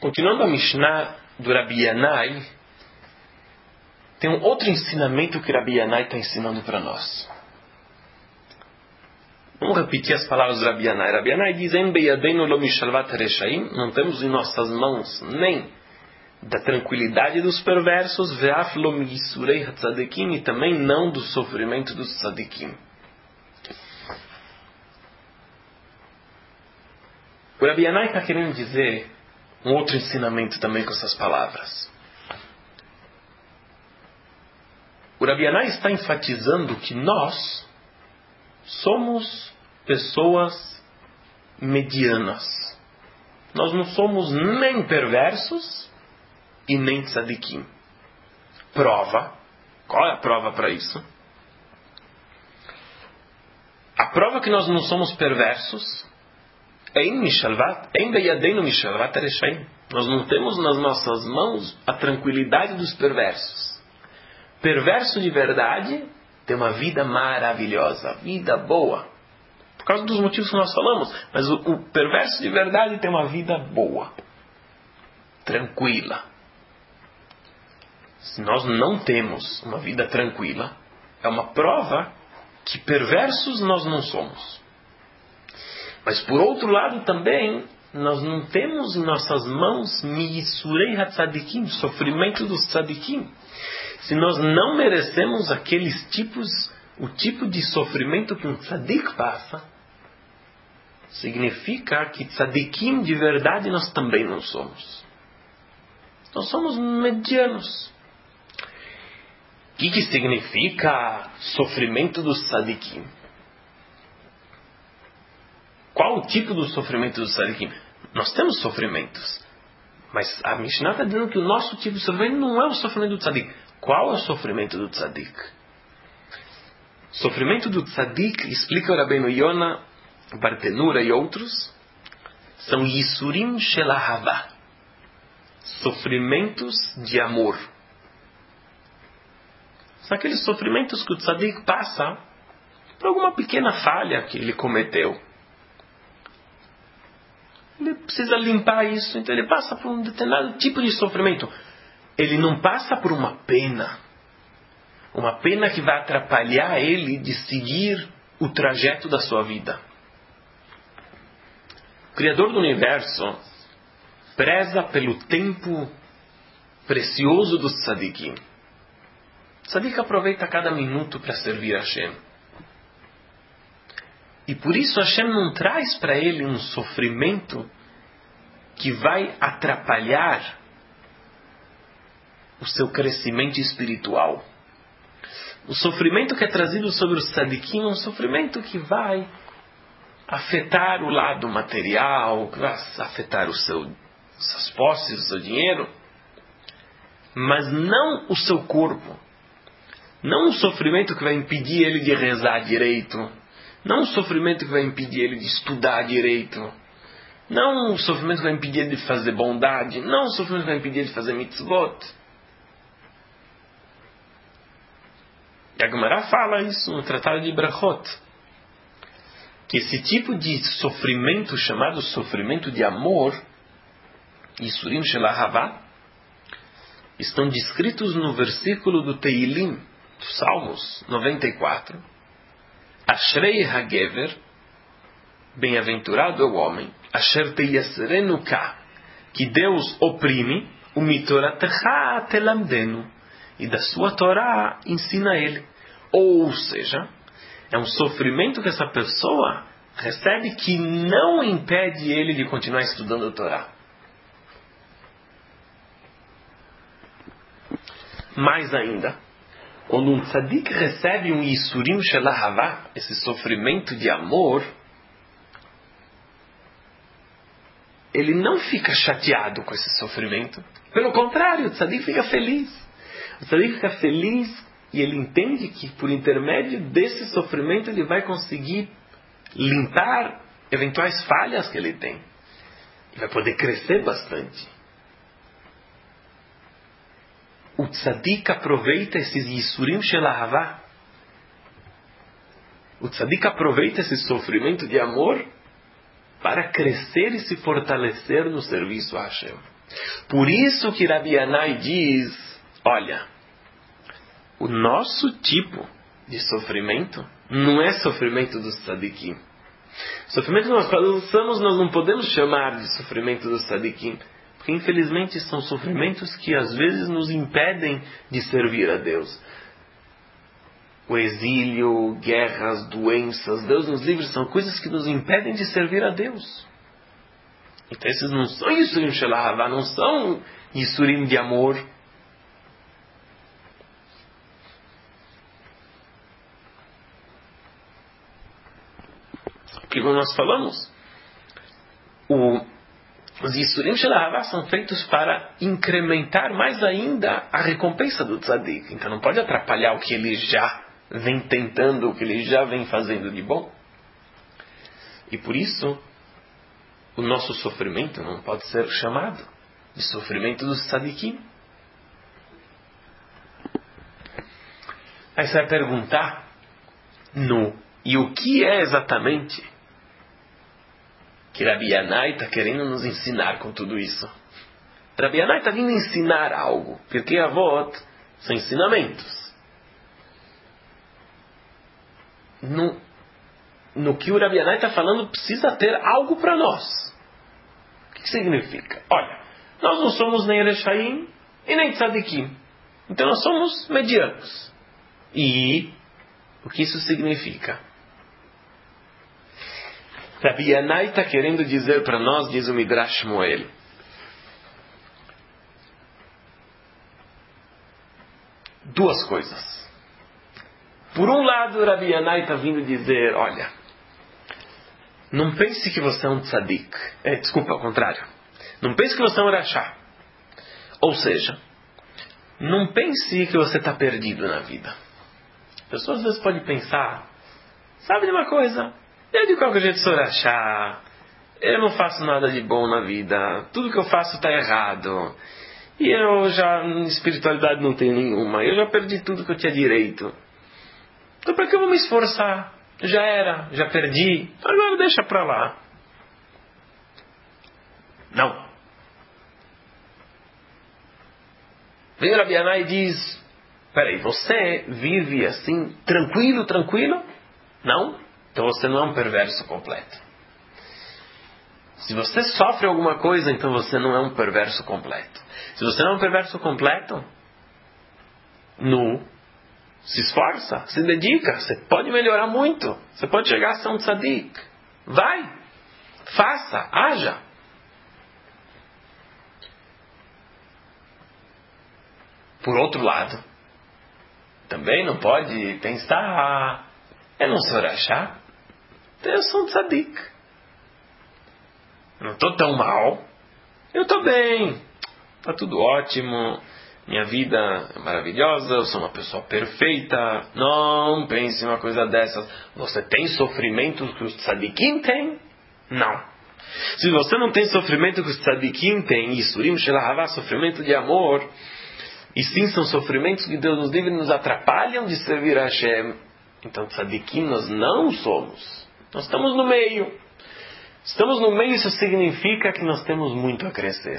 Continuando a Mishnah do Rabi Yanai, tem um outro ensinamento que Rabi Yanai está ensinando para nós. Vamos repetir as palavras do Rabi Yanai. Rabi Yanai diz: não temos em nossas mãos nem da tranquilidade dos perversos, e também não do sofrimento dos tzadikim. O Rabi Yanai está querendo dizer um outro ensinamento também com essas palavras. O Rabi Yanai está enfatizando que nós somos pessoas medianas. Nós não somos nem perversos e nem tzadikim. Prova. Qual é a prova para isso? A prova que nós não somos perversos nós não temos nas nossas mãos a tranquilidade dos perversos. Perverso de verdade tem uma vida maravilhosa, vida boa. Por causa dos motivos que nós falamos. Mas o perverso de verdade tem uma vida boa. Tranquila. Se nós não temos uma vida tranquila, é uma prova que perversos nós não somos. Mas por outro lado também, nós não temos em nossas mãos miisurei hatzadikim, sofrimento dos tzadikim. Se nós não merecemos aqueles tipos, o tipo de sofrimento que um tzadik passa, significa que tzadikim de verdade nós também não somos. Nós somos medianos. O que significa sofrimento dos tzadikim? Qual o tipo do sofrimento dos tzadikim? Nós temos sofrimentos. Mas a Mishnah está dizendo que o nosso tipo de sofrimento não é o sofrimento do tzadik. Qual é o sofrimento do tzadik? O sofrimento do tzadik, explica o Rabbeinu Yona, Bartenura e outros, são Yisurim shel Ahavah. Sofrimentos de amor. São aqueles sofrimentos que o tzadik passa por alguma pequena falha que ele cometeu. Ele precisa limpar isso, então ele passa por um determinado tipo de sofrimento. Ele não passa por uma pena que vai atrapalhar ele de seguir o trajeto da sua vida. O Criador do Universo preza pelo tempo precioso dos tzadikim. O tzadik aproveita cada minuto para servir a Hashem. E por isso Hashem não traz para ele um sofrimento que vai atrapalhar o seu crescimento espiritual. O sofrimento que é trazido sobre os tzadikim é um sofrimento que vai afetar o lado material, que vai afetar suas posses, o seu dinheiro, mas não o seu corpo. Não um sofrimento que vai impedir ele de rezar direito. Não um sofrimento que vai impedir ele de estudar direito. Não um sofrimento que vai impedir ele de fazer bondade. Não um sofrimento que vai impedir ele de fazer mitzvot. E a Gemara fala isso no Tratado de Brachot. Que esse tipo de sofrimento, chamado sofrimento de amor, Yisurim shel Ahavah, estão descritos no versículo do Teilim, dos Salmos 94. Ashrei hagever, bem-aventurado é o homem, asher teyasrenu ka, que Deus oprime, umitoratecha telamdenu, e da sua Torá ensina ele. Ou seja, é um sofrimento que essa pessoa recebe que não impede ele de continuar estudando a Torá. Mais ainda, quando um tzadik recebe um Yisurim shel Ahavah, esse sofrimento de amor, ele não fica chateado com esse sofrimento. Pelo contrário, o tzadik fica feliz. O tzadik fica feliz e ele entende que por intermédio desse sofrimento ele vai conseguir limpar eventuais falhas que ele tem. E vai poder crescer bastante. O tzadik aproveita esses Yisurim shel Ahavah. O tzadik aproveita esse sofrimento de amor para crescer e se fortalecer no serviço a Hashem. Por isso que Rabi Yanai diz, olha, o nosso tipo de sofrimento não é sofrimento dos tzadikim. O sofrimento que nós passamos, nós não podemos chamar de sofrimento dos tzadikim, porque infelizmente são sofrimentos que às vezes nos impedem de servir a Deus. O exílio, guerras, doenças, Deus nos livre, são coisas que nos impedem de servir a Deus. Então esses não são Yisurim Shel Ahavá, não são Yisurim de amor. Porque como nós falamos, os Yisurim Shel Ahavá são feitos para incrementar mais ainda a recompensa do tzadik. Então não pode atrapalhar o que ele já vem tentando, o que ele já vem fazendo de bom. E por isso, o nosso sofrimento não pode ser chamado de sofrimento dos tzadikim. Aí você vai perguntar, e o que é exatamente que Rabi Yanai está querendo nos ensinar com tudo isso? Rabi Yanai está vindo ensinar algo, porque Avot são ensinamentos. No que o Rabi Yanai está falando, precisa ter algo para nós. O que significa? Olha, nós não somos nem Ereshaim e nem Tzadikim. Então nós somos medianos. E o que isso significa? Rabi Yanai está querendo dizer para nós, diz o Midrash Moel, duas coisas. Por um lado, Rabi Yanai está vindo dizer, olha, não pense que você é um tzadik. Desculpa, ao contrário. Não pense que você é um rachá. Ou seja, não pense que você está perdido na vida. A pessoa às vezes pode pensar, sabe de uma coisa? Eu de qualquer jeito sou rachá. Eu não faço nada de bom na vida. Tudo que eu faço está errado. E eu já, espiritualidade não tenho nenhuma. Eu já perdi tudo que eu tinha direito. Então para que eu vou me esforçar? Já era, já perdi. Agora deixa para lá. Não. Vem o Rabi Yanai e diz, peraí, você vive assim, tranquilo? Não? Então você não é um perverso completo. Se você sofre alguma coisa, então você não é um perverso completo. Se você não é um perverso completo, se esforça, se dedica, você pode melhorar muito. Você pode chegar a ser um tzadik. Vai, faça, haja. Por outro lado, também não pode pensar, eu não sou rachá, eu sou um tzadik. Eu não estou tão mal, eu estou bem, está tudo ótimo. Minha vida é maravilhosa, eu sou uma pessoa perfeita. Não pense em uma coisa dessas. Você tem sofrimento que os tzadikim têm? Não. Se você não tem sofrimento que os tzadikim têm, Yisurim Shel Ahavá, sofrimento de amor, e sim são sofrimentos que Deus nos livre e nos atrapalham de servir a Hashem, então tzadikim nós não somos. Nós estamos no meio. Estamos no meio, isso significa que nós temos muito a crescer.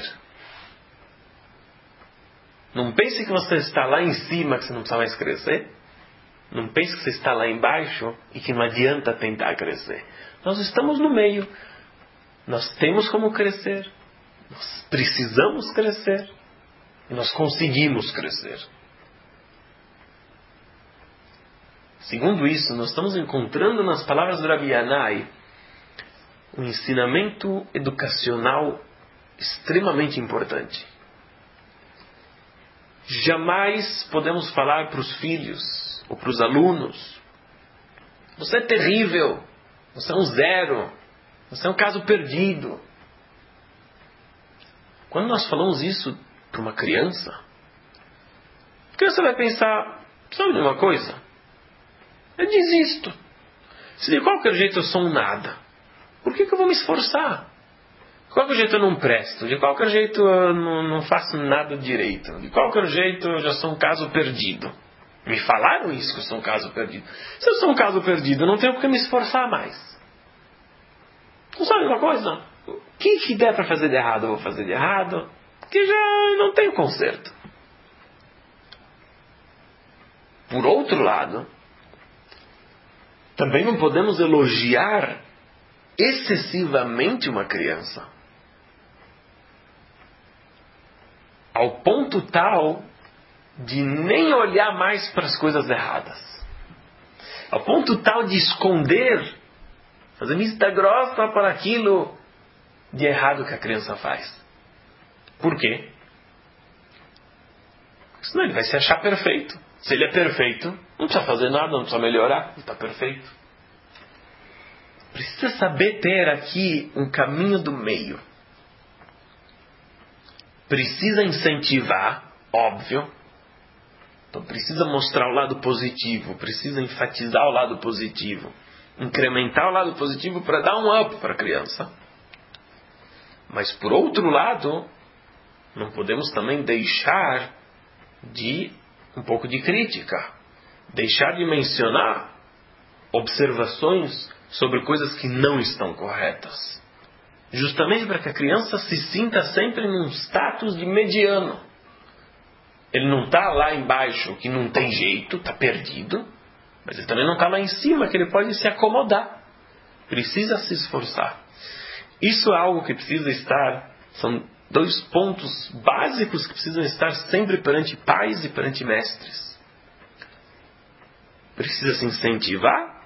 Não pense que você está lá em cima, que você não precisa mais crescer. Não pense que você está lá embaixo e que não adianta tentar crescer. Nós estamos no meio. Nós temos como crescer. Nós precisamos crescer. E nós conseguimos crescer. Segundo isso, nós estamos encontrando nas palavras do Rabi Yanai um ensinamento educacional extremamente importante. Jamais podemos falar para os filhos ou para os alunos, você é terrível, você é um zero, você é um caso perdido. Quando nós falamos isso para uma criança, a criança vai pensar, sabe de uma coisa? Eu desisto. Se de qualquer jeito eu sou um nada, por que eu vou me esforçar? De qualquer jeito eu não presto. De qualquer jeito eu não faço nada direito. De qualquer jeito eu já sou um caso perdido. Me falaram isso, que eu sou um caso perdido. Se eu sou um caso perdido, eu não tenho por que me esforçar mais. Não sabe uma coisa? O que der para fazer de errado, eu vou fazer de errado. que já não tem conserto. Por outro lado, também não podemos elogiar excessivamente uma criança, ao ponto tal de nem olhar mais para as coisas erradas, ao ponto tal de esconder, fazer vista grossa para aquilo de errado que a criança faz. Por quê? Porque senão ele vai se achar perfeito. Se ele é perfeito, não precisa fazer nada, não precisa melhorar, ele está perfeito. Precisa saber ter aqui um caminho do meio. Precisa incentivar, óbvio. Então precisa mostrar o lado positivo, precisa enfatizar o lado positivo, incrementar o lado positivo para dar um up para a criança. Mas por outro lado, não podemos também deixar de um pouco de crítica, deixar de mencionar observações sobre coisas que não estão corretas, justamente para que a criança se sinta sempre num status de mediano. Ele não está lá embaixo, que não tem jeito, está perdido, mas ele também não está lá em cima, que ele pode se acomodar. Precisa se esforçar. Isso é algo que precisa estar, são 2 pontos básicos que precisam estar sempre perante pais e perante mestres. Precisa se incentivar,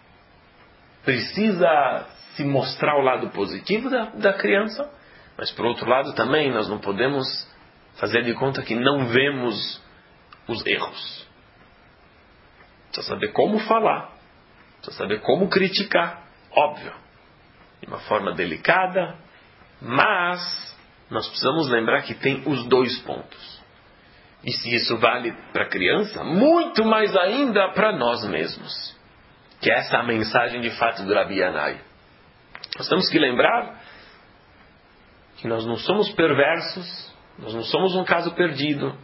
precisa se mostrar o lado positivo da criança, mas por outro lado também nós não podemos fazer de conta que não vemos os erros. Precisa saber como falar, precisa saber como criticar, óbvio, de uma forma delicada, mas nós precisamos lembrar que tem os 2 pontos. E se isso vale para a criança, muito mais ainda para nós mesmos. Que é essa a mensagem de fato do Rabi Yanai. Nós temos que lembrar que nós não somos perversos, nós não somos um caso perdido,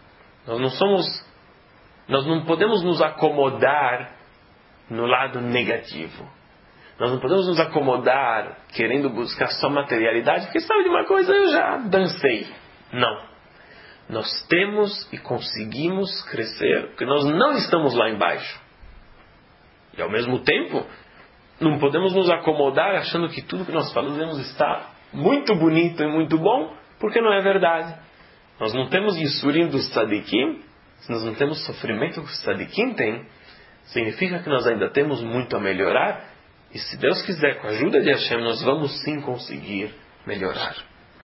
nós não podemos nos acomodar no lado negativo. Nós não podemos nos acomodar querendo buscar só materialidade, porque sabe de uma coisa, eu já dancei. Não. Nós temos e conseguimos crescer, porque nós não estamos lá embaixo. E ao mesmo tempo, não podemos nos acomodar achando que tudo que nós falamos está muito bonito e muito bom, porque não é verdade. Nós não temos Yisurim dos Tzadikim, se nós não temos sofrimento que os Tzadikim têm, significa que nós ainda temos muito a melhorar, e se Deus quiser, com a ajuda de Hashem, nós vamos sim conseguir melhorar.